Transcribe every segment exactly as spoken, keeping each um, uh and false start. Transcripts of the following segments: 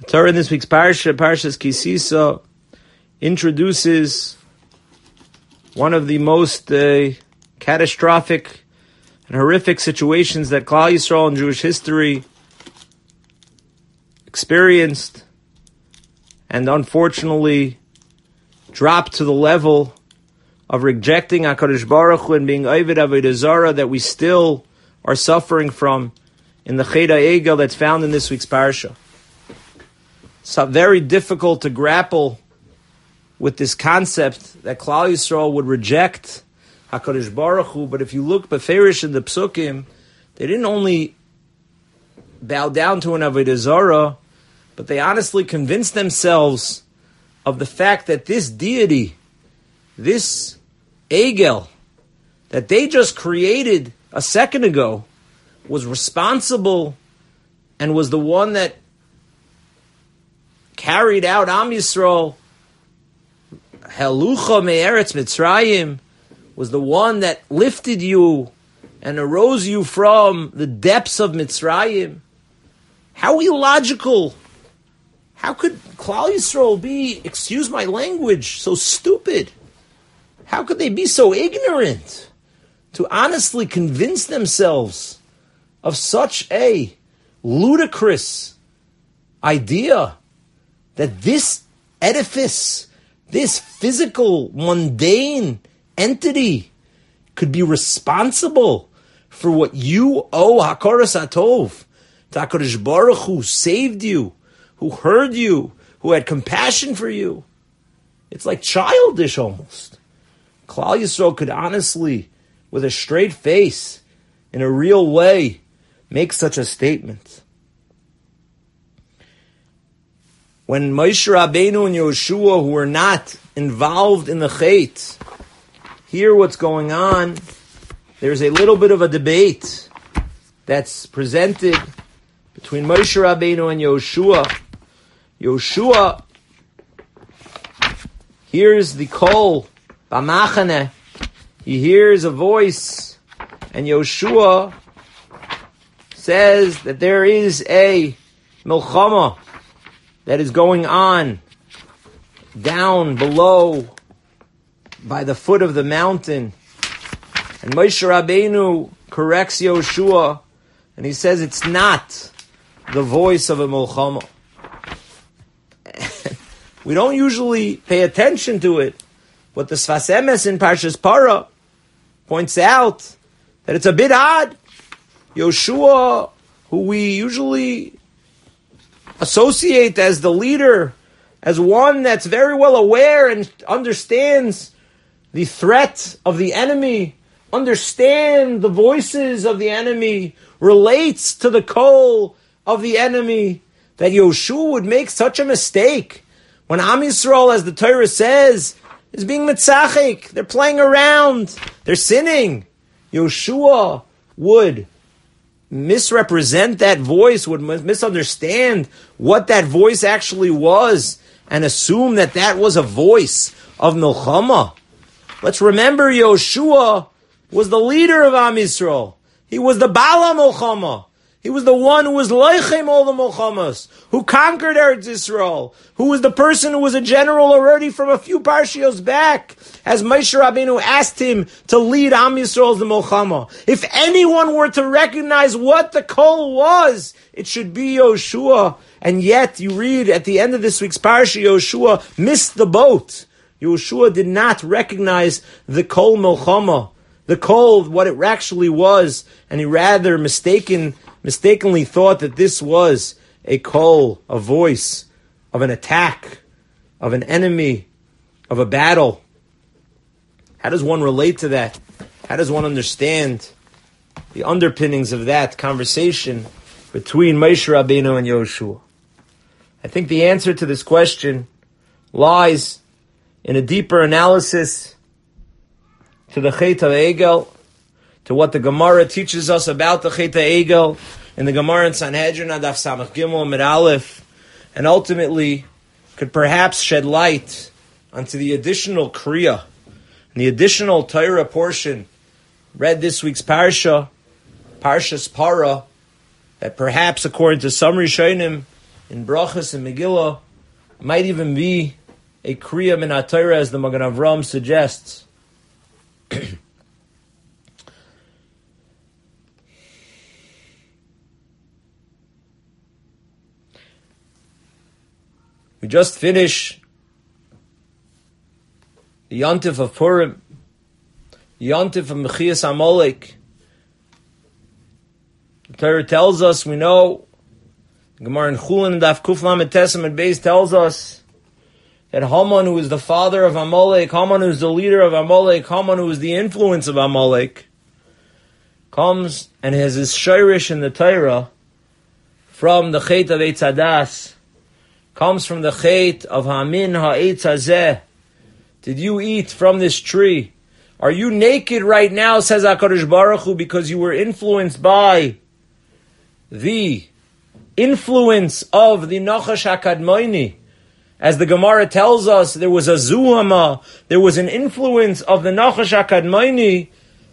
Torah in this week's parsha, Parshas Ki Sisa, introduces one of the most uh, catastrophic and horrific situations that Klal Yisrael in Jewish history experienced and unfortunately dropped to the level of rejecting HaKadosh Baruch Hu and being Oved Avodah Zarah that we still are suffering from in the Chet HaEgel that's found in this week's parsha. It's very difficult to grapple with this concept that Klal Yisrael would reject HaKadosh Baruch Hu, but if you look beferish in the Psukim, they didn't only bow down to an Avodah Zarah, but they honestly convinced themselves of the fact that this deity, this Egel, that they just created a second ago, was responsible and was the one that carried out Am Yisrael, Helucha me'eretz Mitzrayim, was the one that lifted you and arose you from the depths of Mitzrayim. How illogical! How could Klal Yisrael be, excuse my language, so stupid? How could they be so ignorant to honestly convince themselves of such a ludicrous idea that this edifice, this physical, mundane entity could be responsible for what you owe Hakaras Hatov to HaKadosh Baruch Hu, who saved you, who heard you, who had compassion for you? It's like childish almost. Klal Yisrael could honestly, with a straight face, in a real way, make such a statement. When Moshe Rabbeinu and Yoshua, who were not involved in the Chet, hear what's going on, there's a little bit of a debate that's presented between Moshe Rabbeinu and Yoshua. Yoshua hears the call, B'machane. He hears a voice, and Yoshua says that there is a milchama that is going on down below by the foot of the mountain. And Moshe Rabbeinu corrects Yoshua, and he says it's not the voice of a milchama. We don't usually pay attention to it, but the Sfas Emes in Parshas Para points out that it's a bit odd. Yoshua, who we usually associate as the leader, as one that's very well aware and understands the threat of the enemy, understand the voices of the enemy, relates to the call of the enemy, that Yoshua would make such a mistake when Am Yisrael, as the Torah says, is being mitzachik. They're playing around. They're sinning. Yoshua would misrepresent that voice, would misunderstand what that voice actually was, and assume that that was a voice of milchama. Let's remember, Yoshua was the leader of Am Yisrael. He was the Bala milchama. He was the one who was leichem all the milchamas, who conquered Eretz Yisrael, who was the person who was a general already from a few parshios back, as Moshe Rabbeinu asked him to lead Am Yisrael as the milchama. If anyone were to recognize what the call was, it should be Yoshua. And yet, you read at the end of this week's parsha, Yoshua missed the boat. Yoshua did not recognize the kol milchama, the kol, what it actually was, and he rather mistaken, mistakenly thought that this was a kol, a voice of an attack, of an enemy, of a battle. How does one relate to that? How does one understand the underpinnings of that conversation between Moshe Rabbeinu and Yoshua? I think the answer to this question lies in a deeper analysis to the Chet HaEgel, to what the Gemara teaches us about the Chet HaEgel in the Gemara in Sanhedrin, Adaf Samach Gimel Amud Aleph, and ultimately could perhaps shed light onto the additional Kriya, and the additional Torah portion read this week's Parsha, Parshas Para, that perhaps according to some Rishonim in Brachas and Megillah, might even be a Kriya min HaTorah, as the Magen Avraham suggests. We just finished the Yontif of Purim, the Yontif of Mechias Amalek. The Torah tells us, we know, Gemara in Chulin and Daf Kuf Lamed Tesem and Beis tells us that Haman, who is the father of Amalek, Haman, who is the leader of Amalek, Haman, who is the influence of Amalek, comes and has his shirish in the Torah from the Chet of Eitz Hadas, comes from the Chet of Hamin Ha'etz Hazeh. Did you eat from this tree? Are you naked right now, says HaKadosh Baruch Hu, because you were influenced by the influence of the Nachash HaKadmoni? As the Gemara tells us, there was a zuhama, there was an influence of the Nachash HaKadmoni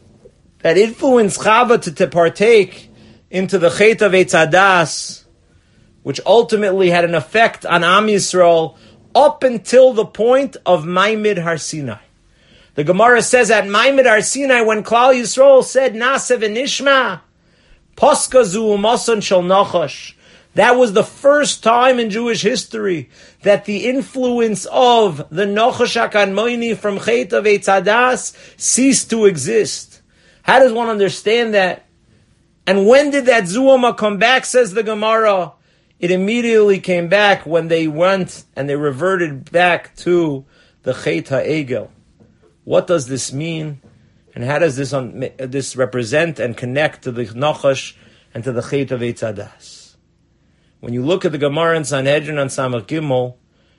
that influenced Chava to, to partake into the Chet of Eitz Hadas, which ultimately had an effect on Am Yisrael up until the point of Maimid Har Sinai. The Gemara says at Maimid Har Sinai, when Klal Yisrael said Na'aseh v'nishma, Poscha zu umason shel Nachash, that was the first time in Jewish history that the influence of the Nachash HaKadmoni from Chet of Eitz Hadas ceased to exist. How does one understand that? And when did that Zuama come back, says the Gemara? It immediately came back when they went and they reverted back to the Chet HaEgel. What does this mean? And how does this un- this represent and connect to the Nachash and to the Chet of Eitz Hadas? When you look at the Gemara in Sanhedrin on Samach Gimel,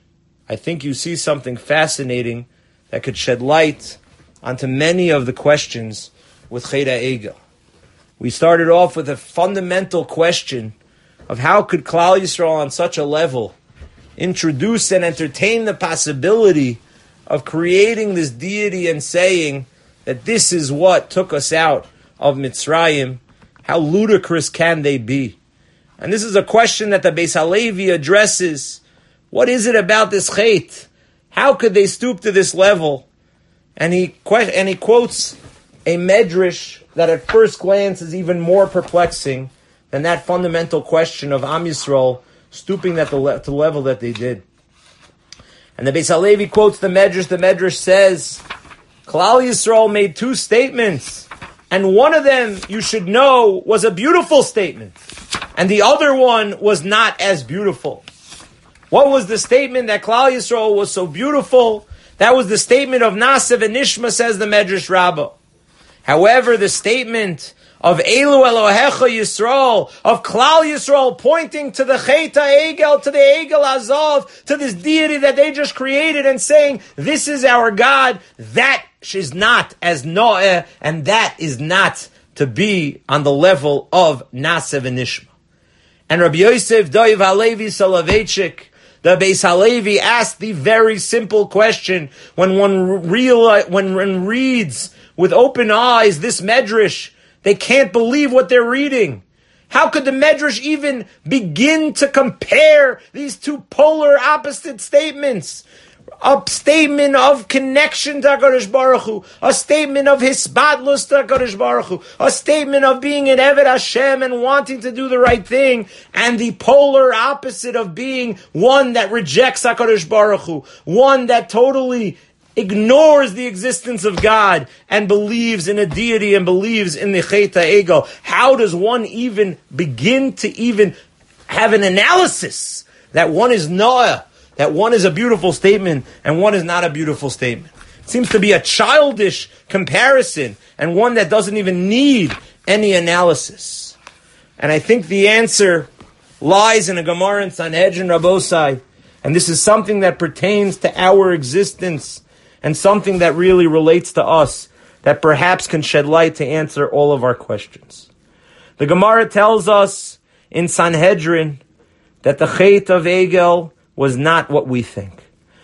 I think you see something fascinating that could shed light onto many of the questions with Chet HaEgel. We started off with a fundamental question of how could Klal Yisrael on such a level introduce and entertain the possibility of creating this deity and saying that this is what took us out of Mitzrayim. How ludicrous can they be? And this is a question that the Beis Halevi addresses. What is it about this Chet? How could they stoop to this level? And he and he quotes a medrash that at first glance is even more perplexing than that fundamental question of Am Yisrael stooping at the, le- to the level that they did. And the Beis Halevi quotes the medrash. The medrash says, Klal Yisrael made two statements, and one of them, you should know, was a beautiful statement, and the other one was not as beautiful. What was the statement that Klal Yisrael was so beautiful? That was the statement of Na'aseh v'nishma, says the Medrash Rabbah. However, the statement of Elu Elohecha Yisrael, of Klal Yisrael pointing to the Chet HaEgel, to the Egel Azov, to this deity that they just created and saying, this is our God, that is not as Noah, and that is not to be on the level of Na'aseh v'nishma. And Rabbi Yosef Doiv Halevi Soloveitchik, the Beis Halevi, asked the very simple question when one realize, when one reads with open eyes this medrash, they can't believe what they're reading. How could the medrash even begin to compare these two polar opposite statements? A statement of connection to HaKadosh Baruch Hu, a statement of hisbadlus to HaKadosh Baruch Hu, a statement of being an Eved Hashem and wanting to do the right thing, and the polar opposite of being one that rejects HaKadosh Baruch Hu, one that totally ignores the existence of God and believes in a deity and believes in the Chet HaEgel. How does one even begin to even have an analysis that one is Noah, that one is a beautiful statement and one is not a beautiful statement? It seems to be a childish comparison and one that doesn't even need any analysis. And I think the answer lies in a Gemara in Sanhedrin Rabosai, and this is something that pertains to our existence and something that really relates to us, that perhaps can shed light to answer all of our questions. The Gemara tells us in Sanhedrin that the Chet of Egel was not what we think.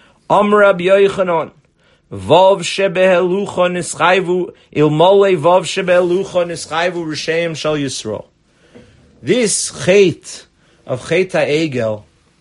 Amr Yochanan, Vav shebehelucha nischayvu ilmole vav shebehelucha nischayvu risheim shel Yisrael. This Chet of Chet HaEgel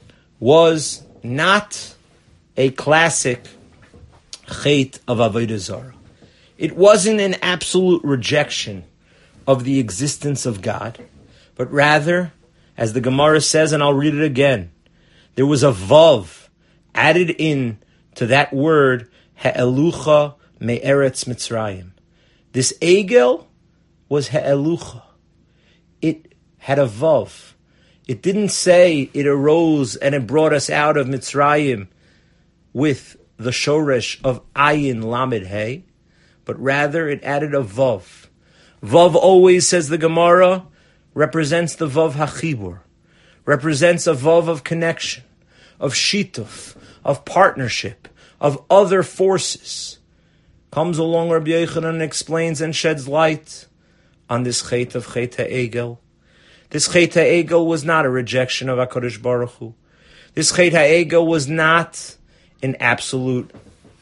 was not a classic chet of Avodah Zarah. It wasn't an absolute rejection of the existence of God, but rather, as the Gemara says, and I'll read it again, there was a vav added in to that word, ha'elucha me'eretz Mitzrayim. This egel was ha'elucha. It had a vav. It didn't say it arose and it brought us out of Mitzrayim with the shoresh of ayin lamed hey, but rather it added a vav. Vav always, says the Gemara, represents the vav hachibur, represents a vav of connection, of shituf, of partnership, of other forces. Comes along Rabbi Yochanan and explains and sheds light on this chet of chet ha'egel. This chet ha'egel was not a rejection of HaKadosh Baruch Hu. This chet ha'egel was not an absolute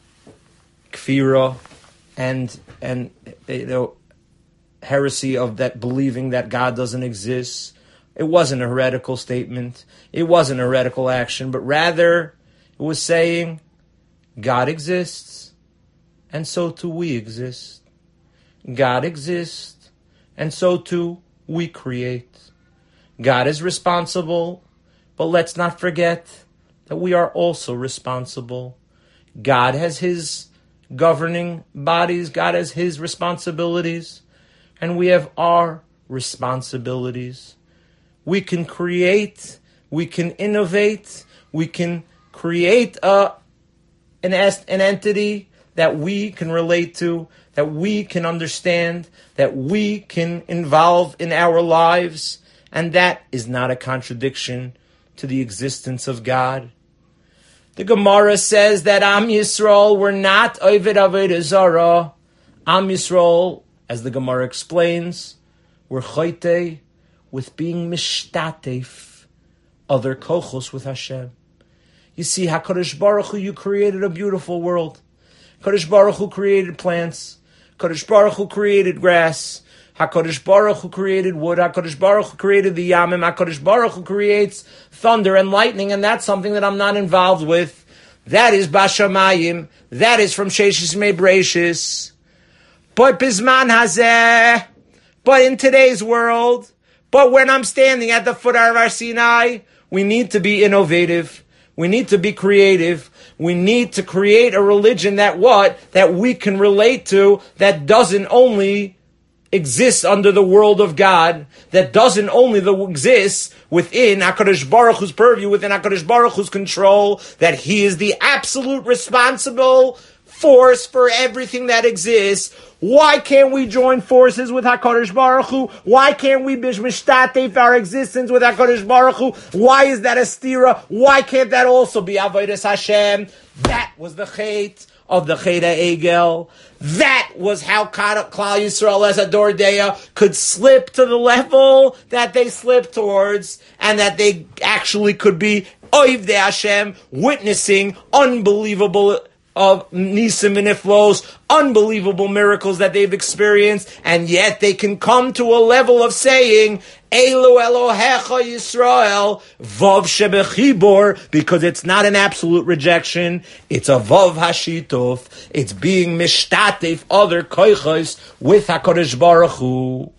kfira and and you know heresy of that believing that God doesn't exist. It wasn't a heretical statement. It wasn't a heretical action, but rather it was saying God exists, and so too we exist. God exists, and so too we create. God is responsible, but let's not forget that we are also responsible. God has his governing bodies, God has his responsibilities, and we have our responsibilities. We can create, we can innovate, we can create a, an, an entity that we can relate to, that we can understand, that we can involve in our lives, and that is not a contradiction to the existence of God. The Gemara says that Am Yisrael were not Oved Avodah Zarah. Am Yisrael, as the Gemara explains, were chote with being mishtatef, other kochos with Hashem. You see, HaKadosh Baruch Hu, you created a beautiful world. HaKadosh Baruch Hu created plants. HaKadosh Baruch Hu created grass. HaKadosh Baruch Hu created wood. HaKadosh Baruch Hu created the yamim. HaKadosh Baruch Hu creates thunder and lightning, and that's something that I'm not involved with. That is Bashamayim. That is from Sheshis Mei Breishis. But Bizman Hazeh. But in today's world, but when I'm standing at the foot of our Sinai, we need to be innovative. We need to be creative. We need to create a religion that what? That we can relate to, that doesn't only exist under the world of God, that doesn't only the, exist within HaKadosh Baruch Hu's purview, within HaKadosh Baruch Hu's control, that He is the absolute responsible force for everything that exists. Why can't we join forces with HaKadosh Baruch Hu? Why can't we mishtatef our existence with HaKadosh Baruch Hu? Why is that a stira? Why can't that also be Avodas Hashem? That was the chet of the Chet HaEgel. That was how Klal Yisrael as a Dordeya could slip to the level that they slipped towards, and that they actually could be Oivdei Hashem, witnessing unbelievable of Nisim and Niflos, unbelievable miracles that they've experienced, and yet they can come to a level of saying, Elu Elohecha Yisrael, Vav Shebechibor, because it's not an absolute rejection, it's a Vav Hashituf, it's being mishtatef other koichos with HaKadosh Baruch Hu.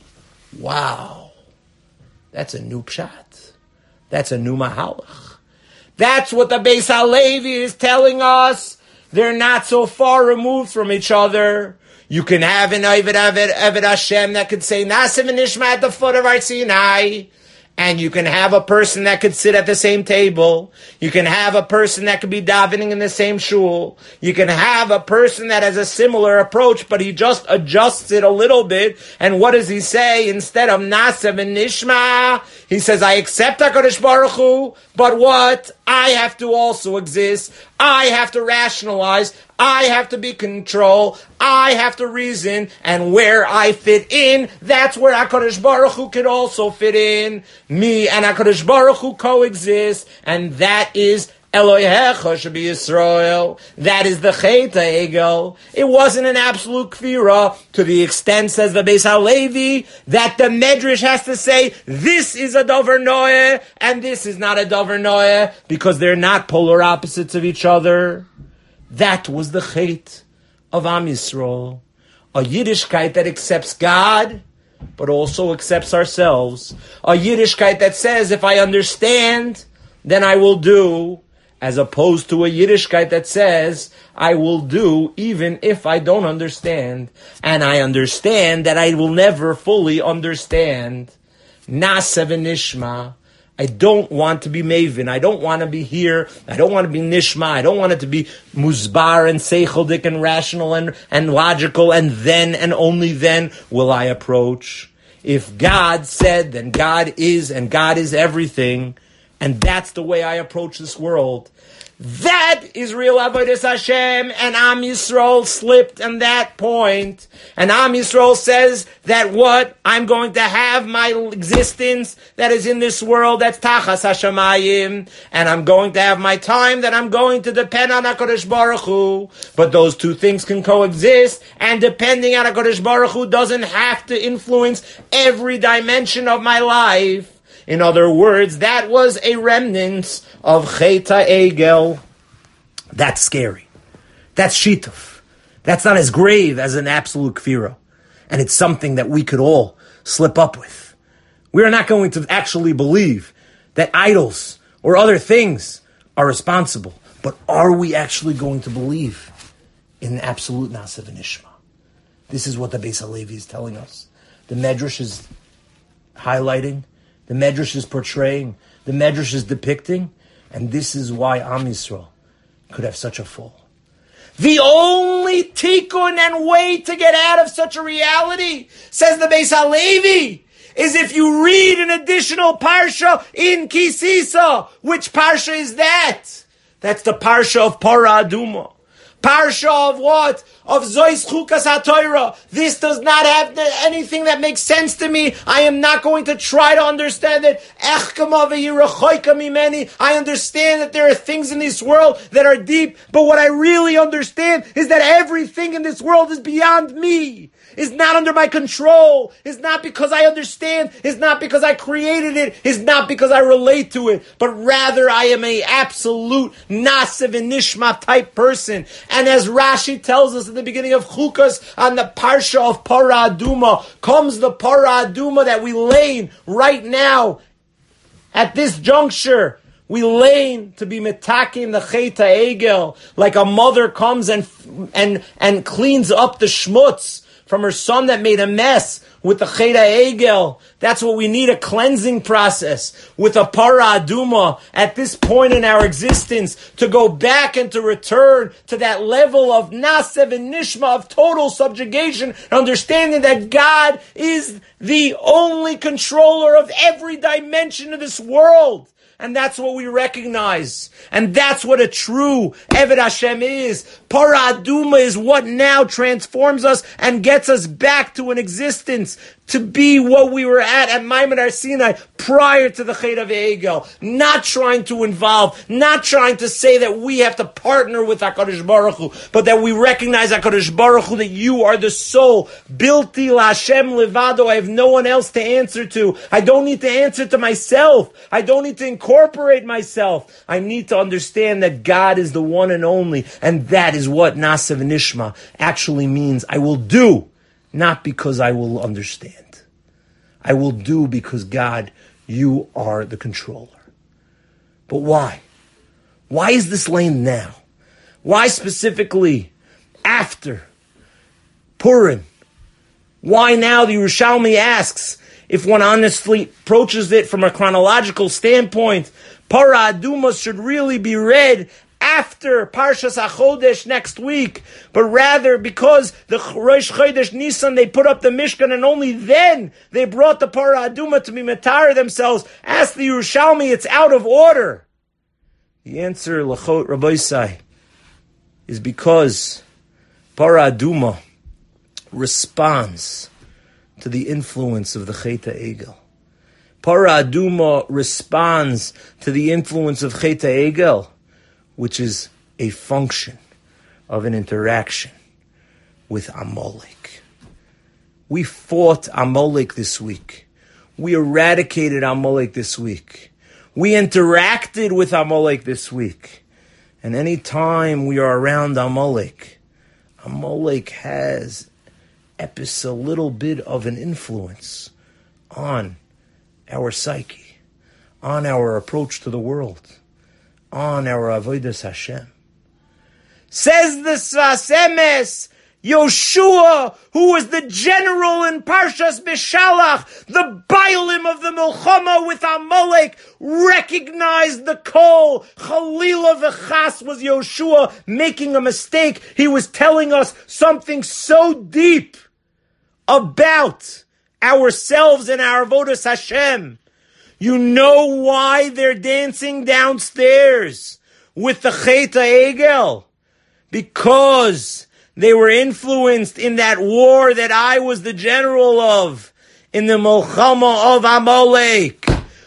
Wow. That's a new pshat. That's a new mahalach. That's what the Beis HaLevi is telling us. They're not so far removed from each other. You can have an Oved Oved Hashem that could say Nasim and Nishma at the foot of our Sinai, and you can have a person that could sit at the same table. You can have a person that could be davening in the same shul. You can have a person that has a similar approach, but he just adjusts it a little bit. And what does he say? Instead of Nasim and Nishma, he says, I accept HaKadosh Baruch Hu, but what? I have to also exist. I have to rationalize. I have to be control. I have to reason. And where I fit in, that's where HaKadosh Baruch Hu can also fit in. Me and HaKadosh Baruch Hu coexist. And that is Elohecha should be Yisrael. That is the Chet HaEgel. It wasn't an absolute kfira to the extent, says the Beis HaLevi, that the Medrash has to say, this is a Dover Noeh, and this is not a Dover Noeh, because they're not polar opposites of each other. That was the Chet of Am Yisrael. A Yiddishkeit that accepts God, but also accepts ourselves. A Yiddishkeit that says, if I understand, then I will do, as opposed to a Yiddishkeit that says, I will do even if I don't understand. And I understand that I will never fully understand. Na'aseh v'nishma. I don't want to be maven. I don't want to be here. I don't want to be nishma. I don't want it to be muzbar and seicheldik and rational and, and logical, and then and only then will I approach. If God said, then God is, and God is everything. And that's the way I approach this world. That is real Avodas Hashem, and Am Yisrael slipped on that point. And Am Yisrael says that what? I'm going to have my existence that is in this world, that's Tachas Hashemayim, and I'm going to have my time that I'm going to depend on HaKadosh Baruch Hu. But those two things can coexist, and depending on HaKadosh Baruch Hu doesn't have to influence every dimension of my life. In other words, that was a remnant of Chet HaEgel. That's scary. That's shituf. That's not as grave as an absolute kfira. And it's something that we could all slip up with. We are not going to actually believe that idols or other things are responsible. But are we actually going to believe in absolute Na'aseh v'nishma? This is what the Beis HaLevi is telling us. The Medrash is highlighting. The Medrash is portraying, the Medrash is depicting, and this is why Am Yisrael could have such a fall. The only tikkun and way to get out of such a reality, says the Beis HaLevi, is if you read an additional parsha in Ki Sisa. Which parsha is that? That's the parsha of Parah Adumah. Parsha of what? Of Zois Chukas HaTorah. This does not have anything that makes sense to me. I am not going to try to understand it. I understand that there are things in this world that are deep, but what I really understand is that everything in this world is beyond me. Is not under my control, is not because I understand, is not because I created it, is not because I relate to it, but rather I am a absolute Na'aseh v'nishma type person. And as Rashi tells us at the beginning of Chukas, on the Parsha of Parah Adumah, comes the Parah Adumah that we lay right now, at this juncture. We lane to be metakim the Chet HaEgel, like a mother comes and and and cleans up the schmutz from her son that made a mess with the Chet HaEgel. That's what we need, a cleansing process with a Parah Adumah at this point in our existence, to go back and to return to that level of Na'aseh v'nishma, of total subjugation, understanding that God is the only controller of every dimension of this world. And that's what we recognize. And that's what a true Eved Hashem is. Parah Adumah is what now transforms us and gets us back to an existence, to be what we were at at Maimon Har Sinai prior to the Chet HaEgel. Not trying to involve, not trying to say that we have to partner with HaKadosh Baruch Hu, but that we recognize HaKadosh Baruch Hu, that you are the soul. Bilti LaHashem Levado. I have no one else to answer to. I don't need to answer to myself. I don't need to incorporate myself. I need to understand that God is the one and only, and that is what Na'aseh v'nishma actually means. I will do, not because I will understand. I will do because, God, you are the controller. But why? Why is this lane now? Why specifically after Purim? Why now? The Yerushalmi asks, if one honestly approaches it from a chronological standpoint, Parah Adumah should really be read after Parshas HaChodesh next week, but rather because the Rosh Chodesh Nisan, they put up the Mishkan, and only then they brought the Parah Adumah to be Matar themselves. Ask the Yerushalmi, it's out of order. The answer, Lachot Rabbeisai, is because Parah Adumah responds to the influence of the Chet HaEgel. Parah Adumah responds to the influence of Chet HaEgel. which is a function of an interaction with Amalek. We fought Amalek this week. We eradicated Amalek this week. We interacted with Amalek this week. And any time we are around Amalek, Amalek has epis a little bit of an influence on our psyche, on our approach to the world, on our avodas Hashem. Says the Sfas Emes, Yoshua, who was the general in Parshas Beshalach, the Bailim of the Milchama with Amalek, recognized the call. Chalila v'chas was Yoshua making a mistake. He was telling us something so deep about ourselves and our avodas Hashem. You know why they're dancing downstairs with the Chet HaEgel? Because they were influenced in that war that I was the general of, in the Milchama of Amalek.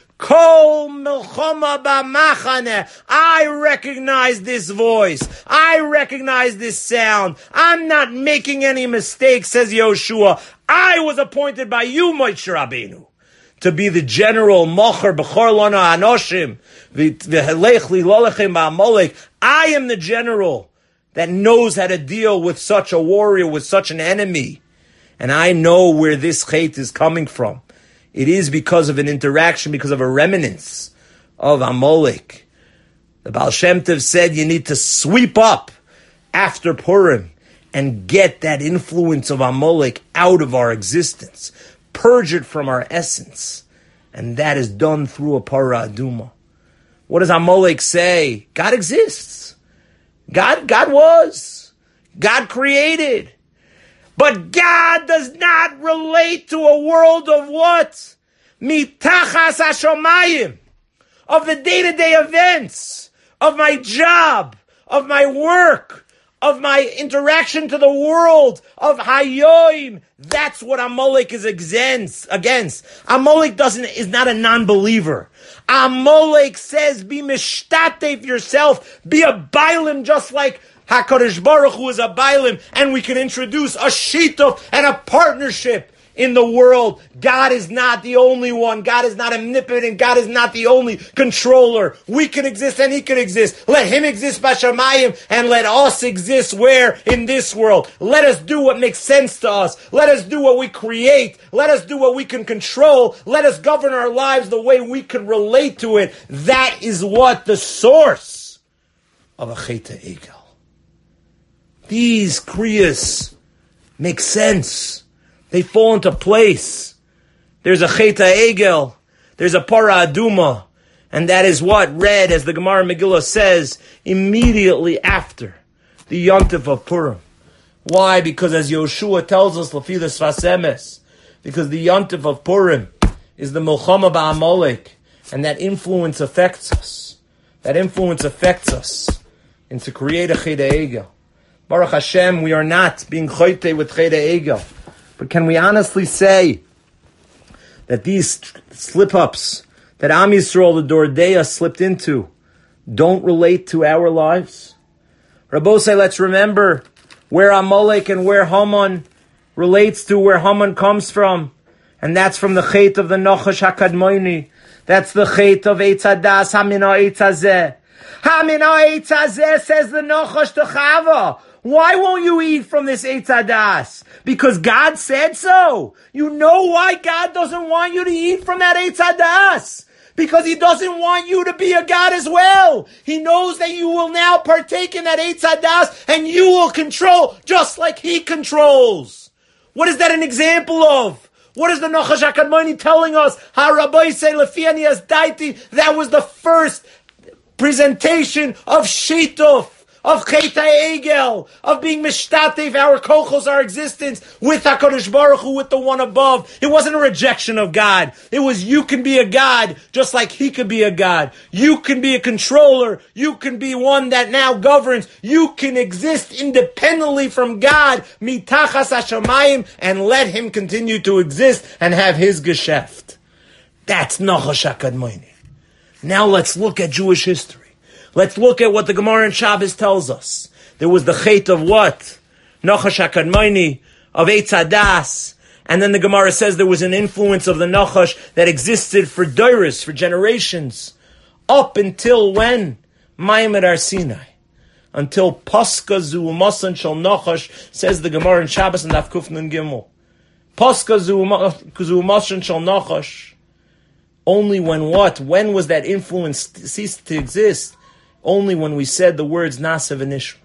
Kol Milchama b'machane. I recognize this voice. I recognize this sound. I'm not making any mistakes, says Yoshua. I was appointed by you, Moshe Rabbeinu, to be the general, Mocher B'chor Lana Anoshim, V'helech Li Lolechem Ba'amalek. I am the general that knows how to deal with such a warrior, with such an enemy. And I know where this hate is coming from. It is because of an interaction, because of a remnants of Amalek. The Baal Shem Tov said you need to sweep up after Purim and get that influence of Amalek out of our existence. Purge it from our essence. And that is done through a Parah Aduma. What does Amalek say? God exists. God, God was. God created. But God does not relate to a world of what? Mitachas hashomayim. Of the day-to-day events. Of my job. Of my work. Of my interaction to the world. Of hayoim. That's what Amalek is against. against. Amalek doesn't, is not a non-believer. Amalek says, be mishtatef yourself, be a bailim just like HaKadosh Baruch Hu is a bailim, and we can introduce a shituf and a partnership in the world. God is not the only one. God is not omnipotent. God is not the only controller. We can exist and He can exist. Let Him exist b'shamayim and let us exist where? In this world. Let us do what makes sense to us. Let us do what we create. Let us do what we can control. Let us govern our lives the way we can relate to it. That is what the source of a Chet HaEgel. These kriyas make sense. They fall into place. There's a Chet HaEgel. There's a Parah Aduma. And that is what read, as the Gemara Megillah says, immediately after the Yontif of Purim. Why? Because as Yoshua tells us, Lefi the Sfas Emes, because the Yontif of Purim is the Milchama ba'Amalek, and that influence affects us. That influence affects us and to create a Chet HaEgel. Baruch Hashem, we are not being choyte with Chet HaEgel. But can we honestly say that these slip-ups that Am Yisrael, the Dordeya, slipped into don't relate to our lives? Rabbosai, let's remember where Amalek and where Haman relates to, where Haman comes from. And that's from the Chet of the Nachash HaKadmoni. That's the Chet of Eitz Hadas, Hamina Eitz Hazeh. Hamina Eitz Hazeh, says the Nachash to Chava. Why won't you eat from this Eitz Hadas? Because God said so. You know why God doesn't want you to eat from that Eitz Hadas? Because He doesn't want you to be a God as well. He knows that you will now partake in that Eitz Hadas and you will control just like He controls. What is that an example of? What is the Nachash HaKadmoni telling us? HaRabbai say Lefi ani asdaiti. That was the first presentation of Shituf, of Chet HaEgel, of being mishtatev, our kochos, our existence, with HaKadosh Baruch Hu, with the one above. It wasn't a rejection of God. It was you can be a God just like He could be a God. You can be a controller. You can be one that now governs. You can exist independently from God, mitachas hashamayim, and let Him continue to exist and have His geschäft. That's Nachash HaKadmoni. Now let's look at Jewish history. Let's look at what the Gemara in Shabbos tells us. There was the Chet of what? Nachash HaKadmoni, of Eitz Hadas. And then the Gemara says there was an influence of the Nachash that existed for Doros, for generations. Up until when? Ma'amad Har Sinai. Until Paska Zu Umasan Shal Nachash, says the Gemara in Shabbos and Daf Kuf Nun Gimel. Paska Zu Umasan Shal Nachash. Only when what? When was that influence ceased to exist? Only when we said the words Nasa v'Nishma.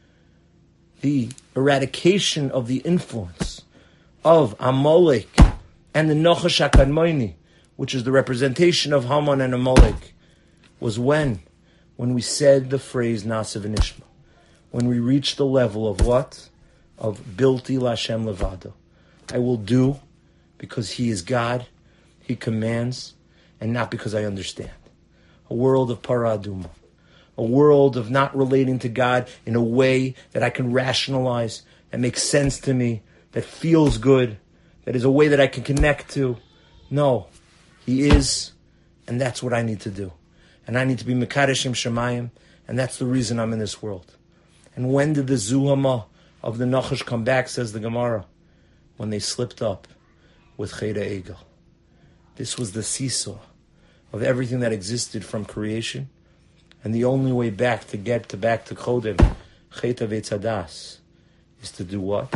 The eradication of the influence of Amalek and the Nachash HaKadmoni, which is the representation of Haman and Amalek, was when? When we said the phrase Nasa v'Nishma. When we reached the level of what? Of Bilti Lashem Levado. I will do because He is God, He commands, and not because I understand. A world of paraduma. A world of not relating to God in a way that I can rationalize, that makes sense to me, that feels good, that is a way that I can connect to. No, He is, and that's what I need to do. And I need to be Mekadeshim Shemayim, and that's the reason I'm in this world. And when did the Zuhama of the Nachash come back, says the Gemara? When they slipped up with Chet Egel. This was the seesaw of everything that existed from creation. And the only way back to get to back to Chodem, Chet of Eitz Hadas, is to do what?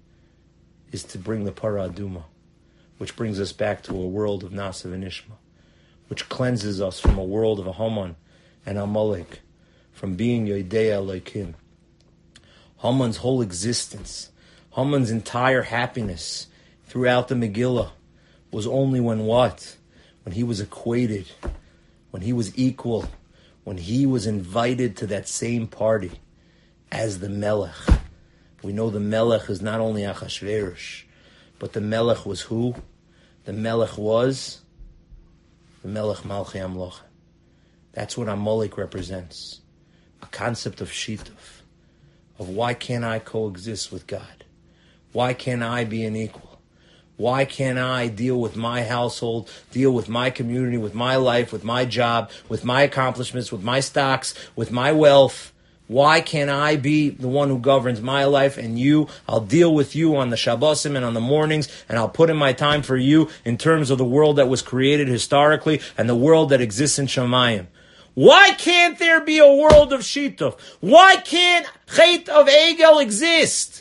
Is to bring the Para Aduma, which brings us back to a world of Nasa v'Nishma, which cleanses us from a world of a Haman and Amalek, from being Yodea like him. Haman's whole existence, Haman's entire happiness throughout the Megillah was only when what? When he was equated, when he was equal, when he was invited to that same party as the Melech. We know the Melech is not only Achashverosh, but the Melech was who? The Melech was the Melech Malchei Amlocha. That's what Amalek represents. A concept of Shituf, of why can't I coexist with God? Why can't I be an equal? Why can't I deal with my household, deal with my community, with my life, with my job, with my accomplishments, with my stocks, with my wealth? Why can't I be the one who governs my life and you? I'll deal with you on the Shabbosim and on the mornings, and I'll put in my time for you in terms of the world that was created historically and the world that exists in Shemayim. Why can't there be a world of Shituf? Why can't Chet of Egel exist?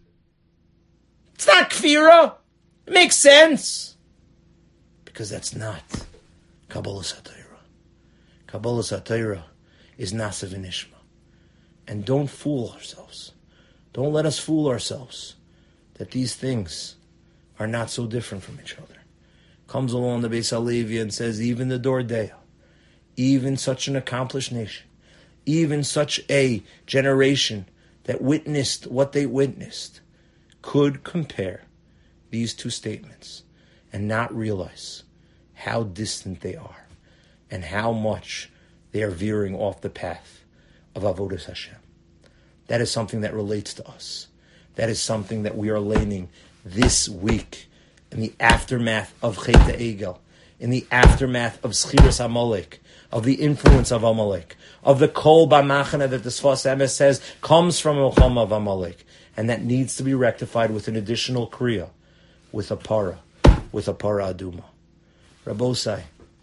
It's not Kfira. It makes sense. Because that's not Kabbalah Satira. Kabbalah Satira is Nasa v'Nishma. And don't fool ourselves. Don't let us fool ourselves that these things are not so different from each other. Comes along the Beis Halevi and says, even the Dordea, even such an accomplished nation, even such a generation that witnessed what they witnessed, could compare these two statements and not realize how distant they are and how much they are veering off the path of Avodas Hashem. That is something that relates to us. That is something that we are learning this week in the aftermath of Chet Egel, in the aftermath of Schiras Amalek, of the influence of Amalek, of the Kol B'Machana that the Sfas Emes says comes from Milchama of Amalek, and that needs to be rectified with an additional Kriya, with a para, with a para aduma. Rabbosai,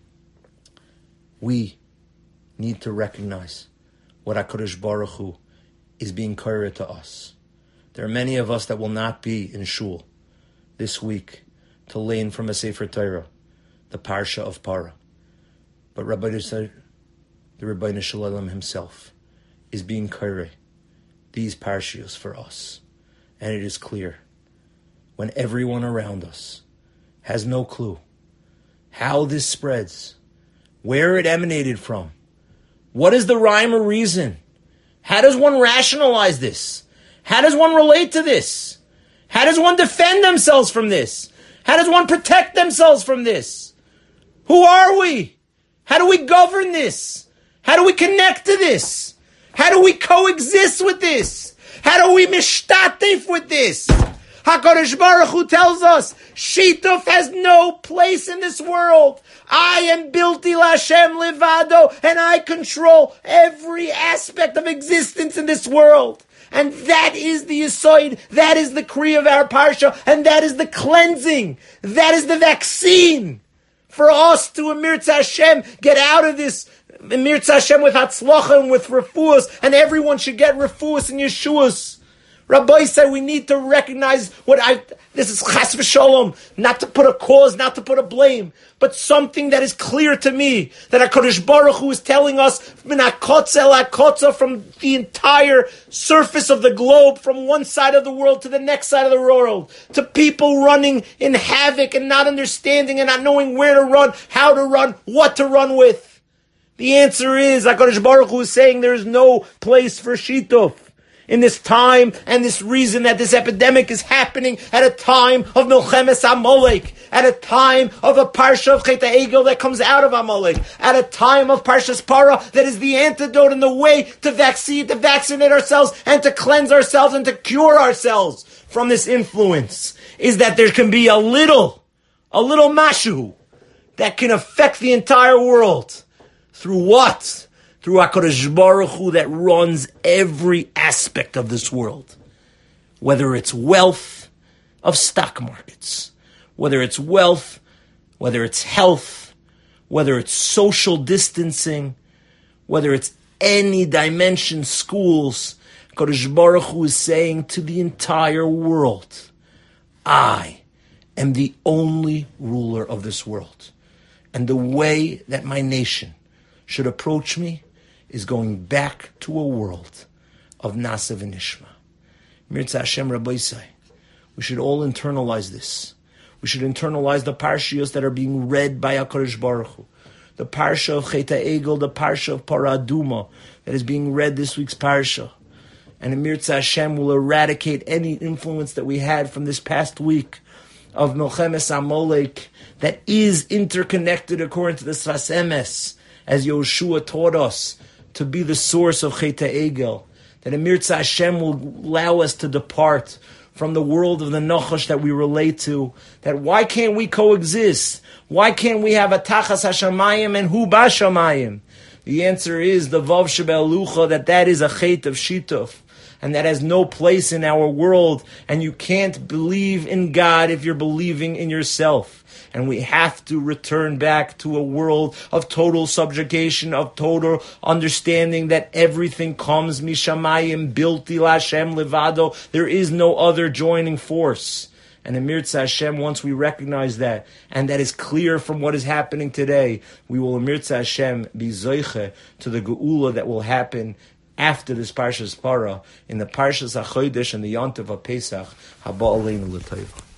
we need to recognize what HaKadosh Baruch Hu is being kara to us. There are many of us that will not be in shul this week to learn from a Sefer Torah, the Parsha of Para. But Rabbi Yisrael, the Rebbeinu Shalom himself, is being kara these Parshios for us. And it is clear, when everyone around us has no clue how this spreads, where it emanated from, what is the rhyme or reason? How does one rationalize this? How does one relate to this? How does one defend themselves from this? How does one protect themselves from this? Who are we? How do we govern this? How do we connect to this? How do we coexist with this? How do we mishtatif with this? HaKadosh Baruch Hu tells us, Shituf has no place in this world. I am Bilti Lashem Levado, and I control every aspect of existence in this world. And that is the Yisoid, that is the Kriya of our Parsha, and that is the cleansing, that is the vaccine for us to, Emirtz Hashem, get out of this, Emirtz Hashem, with Hatzlacha and with Refuas, and everyone should get Refuas and Yeshuas. Rabbi said we need to recognize what I, this is chas v'sholom, not to put a cause, not to put a blame, but something that is clear to me, that HaKadosh Baruch Hu is telling us, min hakotza el hakotza, from the entire surface of the globe, from one side of the world to the next side of the world, to people running in havoc and not understanding and not knowing where to run, how to run, what to run with. The answer is, HaKadosh Baruch Hu is saying there is no place for shituf. In this time and this reason that this epidemic is happening at a time of Milchemes Amalek, at a time of a Parsha of Chet HaEgel that comes out of Amalek, at a time of Parshas Para that is the antidote and the way to vaccine, to vaccinate ourselves and to cleanse ourselves and to cure ourselves from this influence, is that there can be a little, a little mashu that can affect the entire world. Through what? Through HaKadosh Baruch Hu that runs every aspect of this world. Whether it's wealth of stock markets, whether it's wealth, whether it's health, whether it's social distancing, whether it's any dimension, schools, HaKadosh Baruch Hu is saying to the entire world, I am the only ruler of this world. And the way that my nation should approach me is going back to a world of Nasa v'Nishma. Mirza Hashem Rabbi Say, we should all internalize this. We should internalize the parshiyos that are being read by HaKadosh Baruch Hu. The parsha of Chet HaEgel, the parsha of Para Aduma that is being read this week's parsha. And Mirza Hashem will eradicate any influence that we had from this past week of Milchemes Amalek that is interconnected according to the Sfas Emes, as Yoshua taught us, to be the source of Chet HaEgel, that Emirtza Hashem will allow us to depart from the world of the Nachash that we relate to, that why can't we coexist? Why can't we have a Tachas HaShamayim and Hu Bashamayim? The answer is the Vav Shebel Lucha, that that is a Chet of Shituf, and that has no place in our world, and you can't believe in God if you're believing in yourself. And we have to return back to a world of total subjugation, of total understanding that everything comes mishamayim, bilti lashem levado. There is no other joining force. And in Emirtza Hashem, once we recognize that, and that is clear from what is happening today, we will Emirtza Hashem be zoiche to the geula that will happen after this Parshas Para, in the Parshas HaChodesh and the Yontif of Pesach, Haba Aleinu L'Tova.